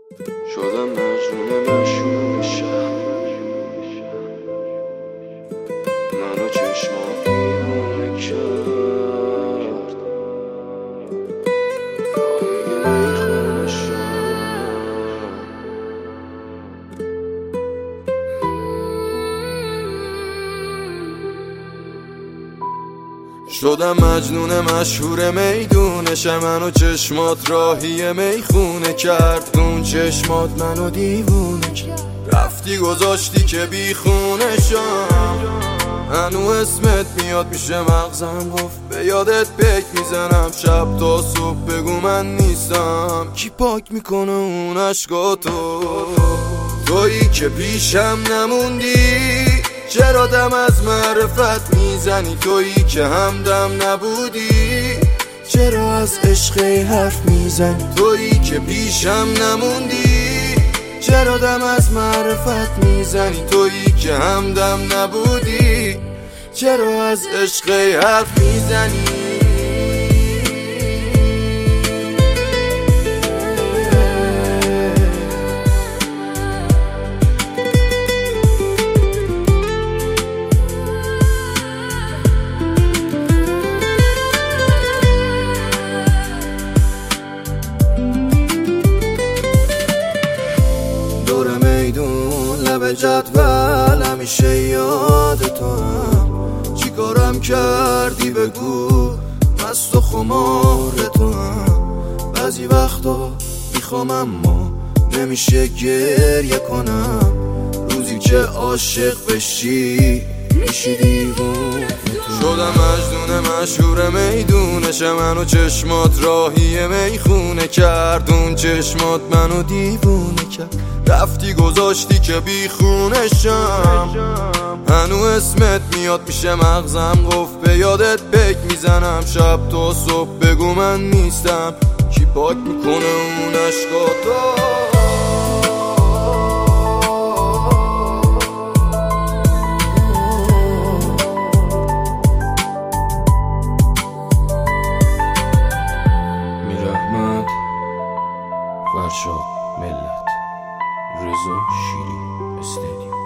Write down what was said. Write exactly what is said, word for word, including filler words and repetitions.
شدم مجنون مشهور شهر، منو چشمات دیوونه کرد. راهی میخونه شهر، شدم مجنون مشهور میدونشم، منو چشمات راهی میخونه کرد. اون چشمات منو دیوونه کرد، رفتی گذاشتی که بیخونشم. هنو اسمت میاد میشه مغزم گفت، به یادت پک میزنم شب تا صبح. بگو من نیستم کی پاک میکنه اون عشقاتو؟ تویی که پیشم نموندی، چرا دم از معرفت میزنی؟ تویی که همدم نبودی، چرا از عشق حرف میزنی؟ تویی که پیشم نموندی، چرا دم از معرفت میزنی؟ تویی که همدم نبودی، چرا از عشق حرف میزنی؟ لب جدول همیشه یاد تو هم، چی کارم کردی بگو، مست و خمار تو هم. بعضی وقتا میخوام اما نمیشه گریه کنم، روزی که عاشق بشی میشی دیوونه. شدم مجنون مشهور میدونشم، منو چشمات راهی میخونه کرد. اون چشمات منو دیوونه کرد، رفتی گذاشتی که بیخونشم. هنو اسمت میاد میشه مغزم گفت، به یادت پک میزنم شب تا صبح. بگو من نیستم کی پاک میکنه اون عشقاتو؟ فرشاد ملت، رضا شیری استدیو.